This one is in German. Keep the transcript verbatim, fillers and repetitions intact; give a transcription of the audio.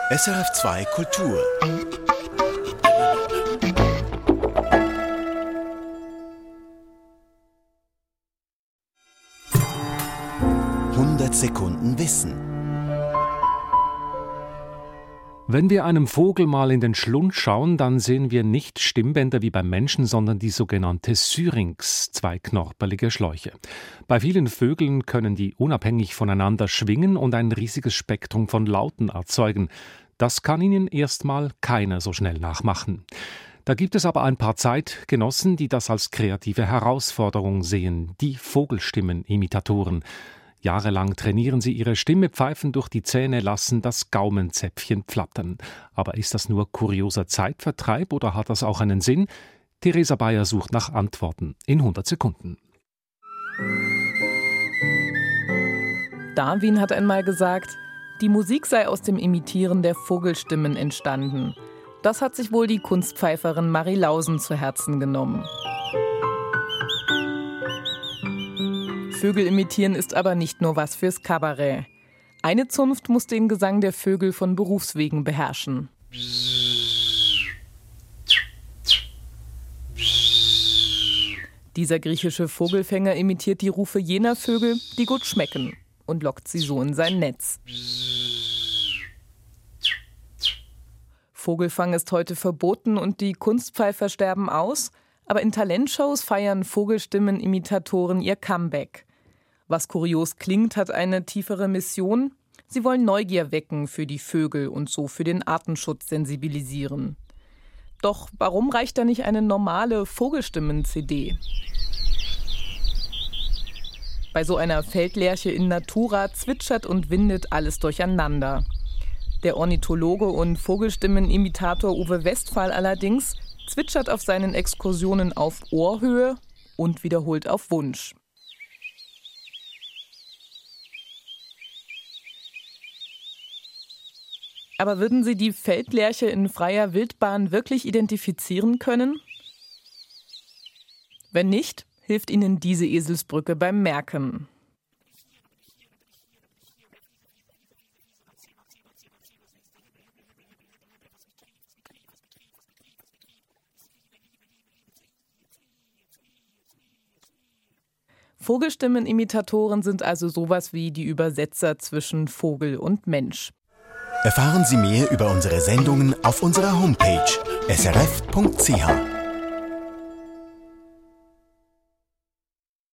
S R F zwei Kultur. hundert Sekunden Wissen. Wenn wir einem Vogel mal in den Schlund schauen, dann sehen wir nicht Stimmbänder wie beim Menschen, sondern die sogenannte Syrinx, zwei knorpelige Schläuche. Bei vielen Vögeln können die unabhängig voneinander schwingen und ein riesiges Spektrum von Lauten erzeugen. Das kann ihnen erstmal keiner so schnell nachmachen. Da gibt es aber ein paar Zeitgenossen, die das als kreative Herausforderung sehen, die Vogelstimmen-Imitatoren. Jahrelang trainieren sie ihre Stimme, pfeifen durch die Zähne, lassen das Gaumenzäpfchen flattern. Aber ist das nur kurioser Zeitvertreib oder hat das auch einen Sinn? Theresa Bayer sucht nach Antworten in hundert Sekunden. Darwin hat einmal gesagt, die Musik sei aus dem Imitieren der Vogelstimmen entstanden. Das hat sich wohl die Kunstpfeiferin Marie Lausen zu Herzen genommen. Vögel imitieren ist aber nicht nur was fürs Kabarett. Eine Zunft muss den Gesang der Vögel von Berufswegen beherrschen. Dieser griechische Vogelfänger imitiert die Rufe jener Vögel, die gut schmecken, und lockt sie so in sein Netz. Vogelfang ist heute verboten und die Kunstpfeifer sterben aus, aber in Talentshows feiern Vogelstimmen-Imitatoren ihr Comeback. Was kurios klingt, hat eine tiefere Mission. Sie wollen Neugier wecken für die Vögel und so für den Artenschutz sensibilisieren. Doch warum reicht da nicht eine normale Vogelstimmen-C D? Bei so einer Feldlerche in Natura zwitschert und windet alles durcheinander. Der Ornithologe und Vogelstimmen-Imitator Uwe Westphal allerdings zwitschert auf seinen Exkursionen auf Ohrhöhe und wiederholt auf Wunsch. Aber würden Sie die Feldlerche in freier Wildbahn wirklich identifizieren können? Wenn nicht, hilft Ihnen diese Eselsbrücke beim Merken. Vogelstimmen-Imitatoren sind also sowas wie die Übersetzer zwischen Vogel und Mensch. Erfahren Sie mehr über unsere Sendungen auf unserer Homepage s r f punkt c h.